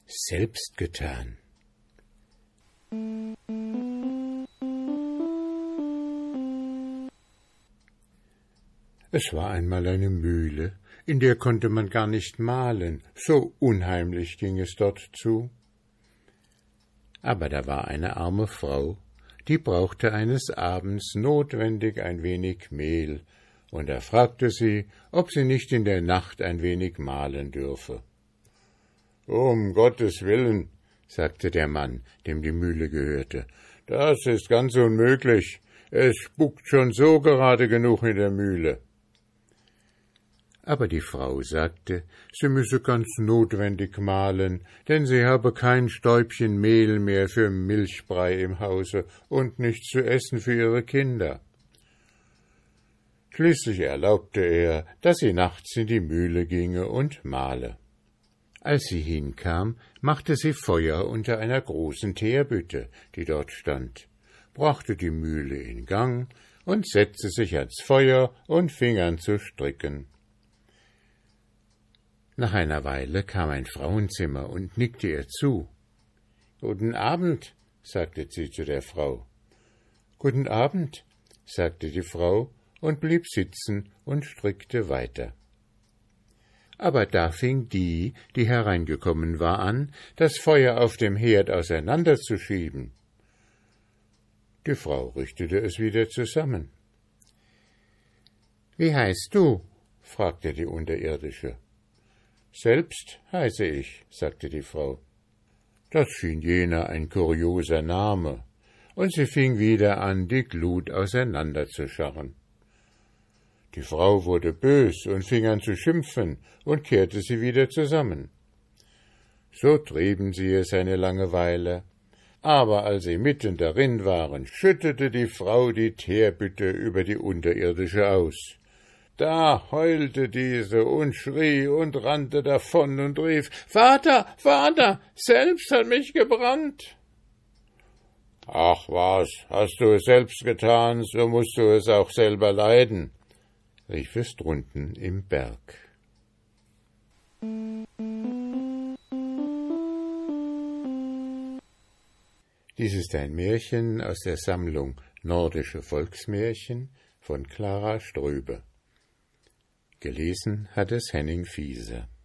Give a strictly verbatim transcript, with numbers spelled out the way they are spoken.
selbst getan. Es war einmal eine Mühle, in der konnte man gar nicht mahlen, so unheimlich ging es dort zu. Aber da war eine arme Frau, die brauchte eines Abends notwendig ein wenig Mehl, und er fragte sie, ob sie nicht in der Nacht ein wenig mahlen dürfe. »Um Gottes Willen«, sagte der Mann, dem die Mühle gehörte, »das ist ganz unmöglich, es spukt schon so gerade genug in der Mühle.« Aber die Frau sagte, sie müsse ganz notwendig mahlen, denn sie habe kein Stäubchen Mehl mehr für Milchbrei im Hause und nichts zu essen für ihre Kinder. Schließlich erlaubte er, dass sie nachts in die Mühle ginge und mahle. Als sie hinkam, machte sie Feuer unter einer großen Teerbütte, die dort stand, brachte die Mühle in Gang und setzte sich ans Feuer und fing an zu stricken. Nach einer Weile kam ein Frauenzimmer und nickte ihr zu. »Guten Abend«, sagte sie zu der Frau. »Guten Abend«, sagte die Frau und blieb sitzen und strickte weiter. Aber da fing die, die hereingekommen war, an, das Feuer auf dem Herd auseinanderzuschieben. Die Frau richtete es wieder zusammen. »Wie heißt du?« fragte die Unterirdische. »Selbst heiße ich«, sagte die Frau. Das schien jener ein kurioser Name, und sie fing wieder an, die Glut auseinanderzuscharren. Die Frau wurde bös und fing an zu schimpfen und kehrte sie wieder zusammen. So trieben sie es eine lange Weile, aber als sie mitten darin waren, schüttete die Frau die Teerbütte über die Unterirdische aus. Da heulte diese und schrie und rannte davon und rief, »Vater, Vater, selbst hat mich gebrannt!« »Ach was, hast du es selbst getan, so musst du es auch selber leiden«, rief es drunten im Berg. Dies ist ein Märchen aus der Sammlung Nordische Volksmärchen von Clara Ströbe. Gelesen hat es Henning Fiese.